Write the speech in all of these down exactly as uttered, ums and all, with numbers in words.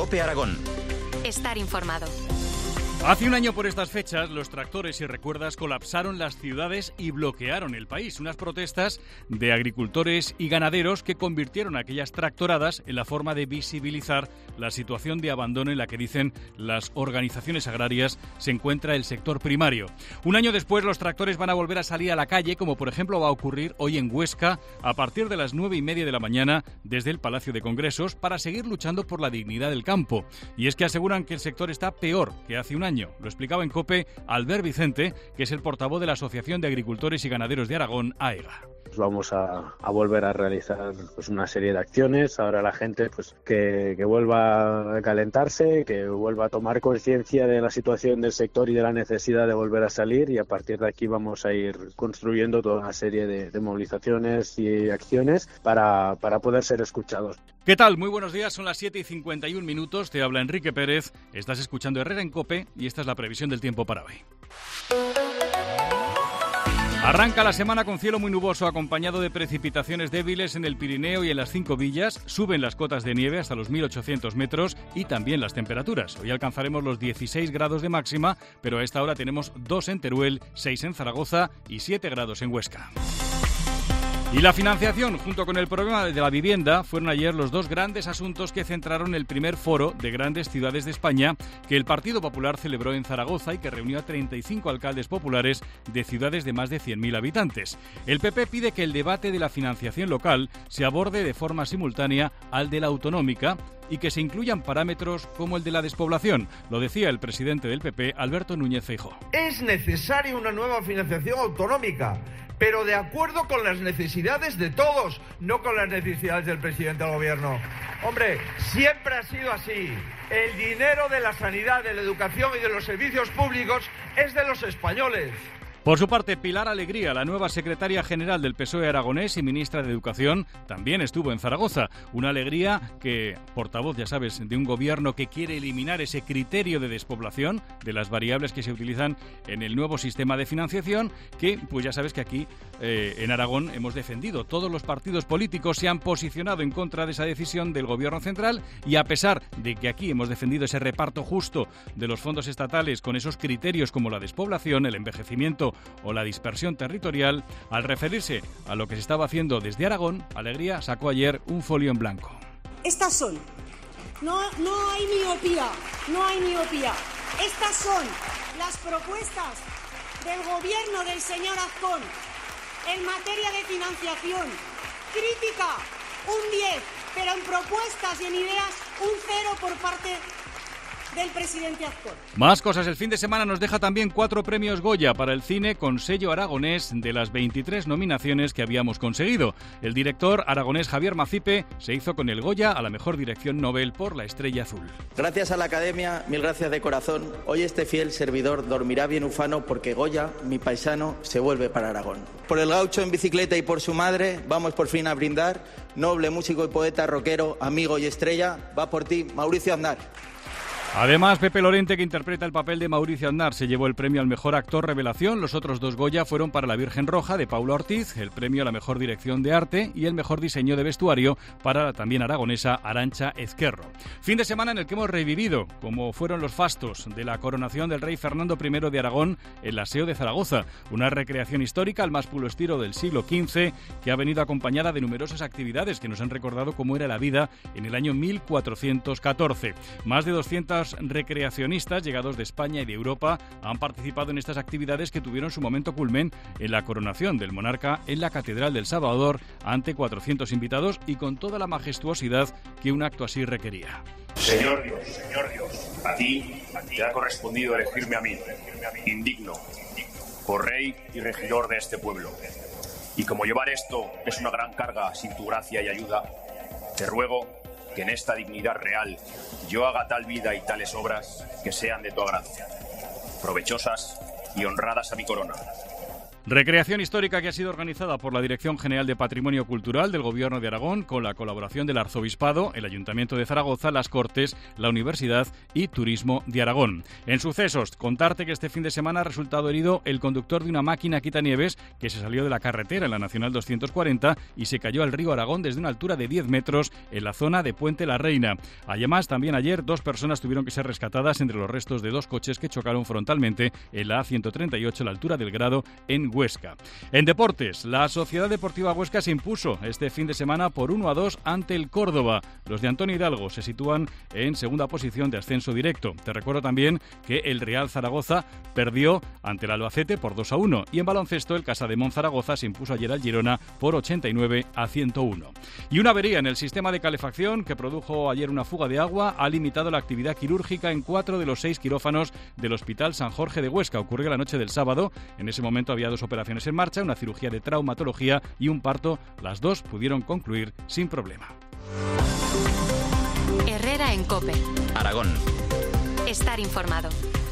COPE Aragón. Estar informado. Hace un año por estas fechas, los tractores, si recuerdas, colapsaron las ciudades y bloquearon el país. Unas protestas de agricultores y ganaderos que convirtieron aquellas tractoradas en la forma de visibilizar la situación de abandono en la que, dicen las organizaciones agrarias, se encuentra el sector primario. Un año después, los tractores van a volver a salir a la calle, como por ejemplo va a ocurrir hoy en Huesca, a partir de las nueve y media de la mañana, desde el Palacio de Congresos, para seguir luchando por la dignidad del campo. Y es que aseguran que el sector está peor que hace un año. Lo explicaba en COPE Albert Vicente, que es el portavoz de la Asociación de Agricultores y Ganaderos de Aragón, AEGA. Vamos a, a volver a realizar pues, una serie de acciones. Ahora la gente pues que, que vuelva a calentarse, que vuelva a tomar conciencia de la situación del sector y de la necesidad de volver a salir, y a partir de aquí vamos a ir construyendo toda una serie de, de movilizaciones y acciones para, para poder ser escuchados. ¿Qué tal? Muy buenos días, son las siete y cincuenta y un minutos, te habla Enrique Pérez, estás escuchando Herrera en COPE y esta es la previsión del tiempo para hoy. Arranca la semana con cielo muy nuboso, acompañado de precipitaciones débiles en el Pirineo y en las cinco villas. Suben las cotas de nieve hasta los mil ochocientos metros y también las temperaturas. Hoy alcanzaremos los dieciséis grados de máxima, pero a esta hora tenemos dos en Teruel, seis en Zaragoza y siete grados en Huesca. Y la financiación, junto con el problema de la vivienda, fueron ayer los dos grandes asuntos que centraron el primer foro de grandes ciudades de España que el Partido Popular celebró en Zaragoza y que reunió a treinta y cinco alcaldes populares de ciudades de más de cien mil habitantes. El P P pide que el debate de la financiación local se aborde de forma simultánea al de la autonómica y que se incluyan parámetros como el de la despoblación. Lo decía el presidente del P P, Alberto Núñez Feijóo. Es necesaria una nueva financiación autonómica, pero de acuerdo con las necesidades de todos, no con las necesidades del presidente del gobierno. Hombre, siempre ha sido así. El dinero de la sanidad, de la educación y de los servicios públicos es de los españoles. Por su parte, Pilar Alegría, la nueva secretaria general del P S O E aragonés y ministra de Educación, también estuvo en Zaragoza. Una Alegría que, portavoz, ya sabes, de un gobierno que quiere eliminar ese criterio de despoblación de las variables que se utilizan en el nuevo sistema de financiación, que, pues ya sabes que aquí eh, en Aragón hemos defendido. Todos los partidos políticos se han posicionado en contra de esa decisión del gobierno central y, a pesar de que aquí hemos defendido ese reparto justo de los fondos estatales con esos criterios como la despoblación, el envejecimiento o la dispersión territorial, al referirse a lo que se estaba haciendo desde Aragón, Alegría sacó ayer un folio en blanco. Estas son, no, no hay miopía, no hay miopía, estas son las propuestas del gobierno del señor Azcón en materia de financiación. Crítica, un diez, pero en propuestas y en ideas, un cero por parte del presidente Azcón. Más cosas. El fin de semana nos deja también cuatro premios Goya para el cine con sello aragonés de las veintitrés nominaciones que habíamos conseguido. El director aragonés Javier Macipe se hizo con el Goya a la mejor dirección Nobel por La estrella azul. Gracias a la Academia, mil gracias de corazón. Hoy este fiel servidor dormirá bien ufano porque Goya, mi paisano, se vuelve para Aragón. Por el gaucho en bicicleta y por su madre, vamos por fin a brindar. Noble músico y poeta, rockero, amigo y estrella, va por ti, Mauricio Aznar. Además, Pepe Lorente, que interpreta el papel de Mauricio Aznar, se llevó el premio al mejor actor revelación. Los otros dos Goya fueron para La Virgen Roja, de Paula Ortiz, el premio a la mejor dirección de arte y el mejor diseño de vestuario para la también aragonesa Arantxa Ezquerro. Fin de semana en el que hemos revivido, como fueron los fastos de la coronación del rey Fernando primero de Aragón en la S E O de Zaragoza, una recreación histórica al más puro estilo del siglo quince que ha venido acompañada de numerosas actividades que nos han recordado cómo era la vida en el año mil cuatrocientos catorce. Más de doscientos recreacionistas llegados de España y de Europa han participado en estas actividades que tuvieron su momento culmen en la coronación del monarca en la Catedral del Salvador ante cuatrocientos invitados y con toda la majestuosidad que un acto así requería. Señor Dios, Señor Dios, a ti te ha correspondido elegirme a mí, indigno, por rey y regidor de este pueblo. Y como llevar esto es una gran carga sin tu gracia y ayuda, te ruego que en esta dignidad real yo haga tal vida y tales obras que sean de tu agrado, provechosas y honradas a mi corona. Recreación histórica que ha sido organizada por la Dirección General de Patrimonio Cultural del Gobierno de Aragón con la colaboración del Arzobispado, el Ayuntamiento de Zaragoza, las Cortes, la Universidad y Turismo de Aragón. En sucesos, contarte que este fin de semana ha resultado herido el conductor de una máquina quitanieves que se salió de la carretera en la Nacional doscientos cuarenta y se cayó al río Aragón desde una altura de diez metros en la zona de Puente la Reina. Además, también ayer dos personas tuvieron que ser rescatadas entre los restos de dos coches que chocaron frontalmente en la A ciento treinta y ocho a la altura del Grado en Huesca. En deportes, la Sociedad Deportiva Huesca se impuso este fin de semana por uno a dos ante el Córdoba. Los de Antonio Hidalgo se sitúan en segunda posición de ascenso directo. Te recuerdo también que el Real Zaragoza perdió ante el Albacete por dos a uno y en baloncesto el Casademón Zaragoza se impuso ayer al Girona por ochenta y nueve a ciento uno. Y una avería en el sistema de calefacción que produjo ayer una fuga de agua ha limitado la actividad quirúrgica en cuatro de los seis quirófanos del Hospital San Jorge de Huesca. Ocurrió la noche del sábado. En ese momento había dos operaciones en marcha, una cirugía de traumatología y un parto. Las dos pudieron concluir sin problema. Herrera en COPE. Aragón. Estar informado.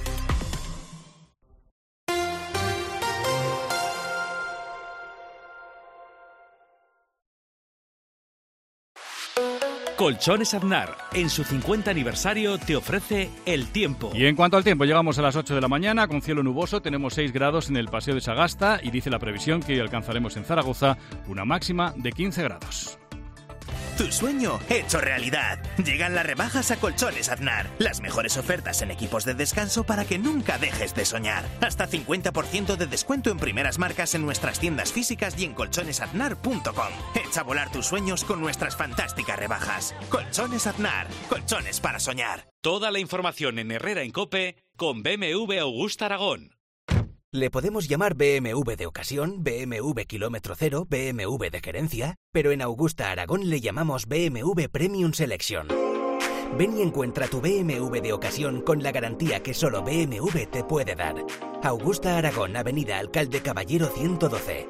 Colchones Aznar, en su cincuenta aniversario, te ofrece el tiempo. Y en cuanto al tiempo, llegamos a las ocho de la mañana con cielo nuboso, tenemos seis grados en el Paseo de Sagasta y dice la previsión que hoy alcanzaremos en Zaragoza una máxima de quince grados. Tu sueño hecho realidad. Llegan las rebajas a Colchones Aznar. Las mejores ofertas en equipos de descanso para que nunca dejes de soñar. Hasta cincuenta por ciento de descuento en primeras marcas en nuestras tiendas físicas y en colchones aznar punto com. Echa a volar tus sueños con nuestras fantásticas rebajas. Colchones Aznar. Colchones para soñar. Toda la información en Herrera en COPE con B M W Augusta Aragón. Le podemos llamar B M W de ocasión, B M W kilómetro cero, B M W de gerencia, pero en Augusta Aragón le llamamos B M W Premium Selection. Ven y encuentra tu B M W de ocasión con la garantía que solo B M W te puede dar. Augusta Aragón, Avenida Alcalde Caballero ciento doce.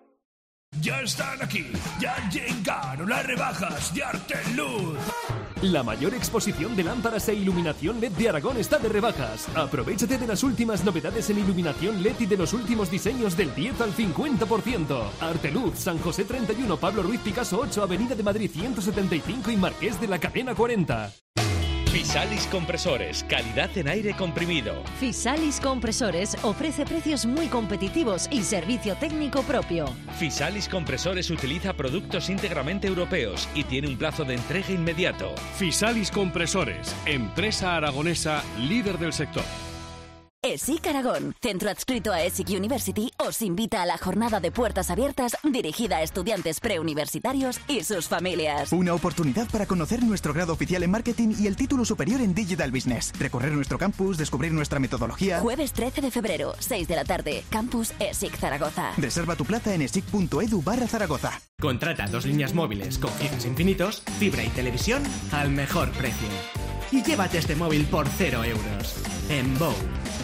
Ya están aquí, ya llegaron las rebajas de Arteluz. La mayor exposición de lámparas e iluminación L E D de Aragón está de rebajas. Aprovéchate de las últimas novedades en iluminación L E D y de los últimos diseños del diez al cincuenta por ciento. Arteluz, San José treinta y uno, Pablo Ruiz Picasso ocho, Avenida de Madrid ciento setenta y cinco y Marqués de la Cadena cuarenta. Fisalis Compresores, calidad en aire comprimido. Fisalis Compresores ofrece precios muy competitivos y servicio técnico propio. Fisalis Compresores utiliza productos íntegramente europeos y tiene un plazo de entrega inmediato. Fisalis Compresores, empresa aragonesa líder del sector. ESIC Aragón, centro adscrito a ESIC University, os invita a la jornada de puertas abiertas dirigida a estudiantes preuniversitarios y sus familias. Una oportunidad para conocer nuestro grado oficial en marketing y el título superior en Digital Business. Recorrer nuestro campus, descubrir nuestra metodología. Jueves trece de febrero, seis de la tarde, Campus ESIC Zaragoza. Reserva tu plaza en esic punto edu barra Zaragoza. Contrata dos líneas móviles con gigas infinitos, fibra y televisión al mejor precio. Y llévate este móvil por cero euros. En Bow.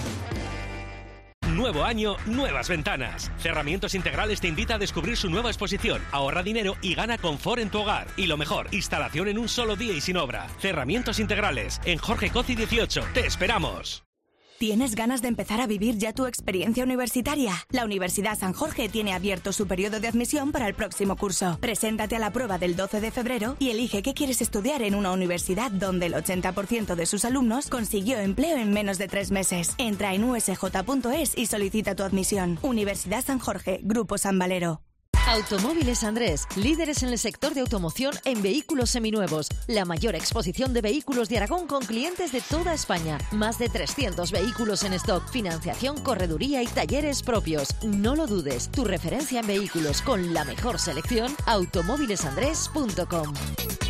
Nuevo año, nuevas ventanas. Cerramientos Integrales te invita a descubrir su nueva exposición. Ahorra dinero y gana confort en tu hogar. Y lo mejor, instalación en un solo día y sin obra. Cerramientos Integrales, en Jorge Coci dieciocho. ¡Te esperamos! ¿Tienes ganas de empezar a vivir ya tu experiencia universitaria? La Universidad San Jorge tiene abierto su periodo de admisión para el próximo curso. Preséntate a la prueba del doce de febrero y elige qué quieres estudiar en una universidad donde el ochenta por ciento de sus alumnos consiguió empleo en menos de tres meses. Entra en u s j punto es y solicita tu admisión. Universidad San Jorge, Grupo San Valero. Automóviles Andrés, líderes en el sector de automoción en vehículos seminuevos. La mayor exposición de vehículos de Aragón con clientes de toda España. Más de trescientos vehículos en stock, financiación, correduría y talleres propios. No lo dudes, tu referencia en vehículos con la mejor selección, automóviles andrés punto com.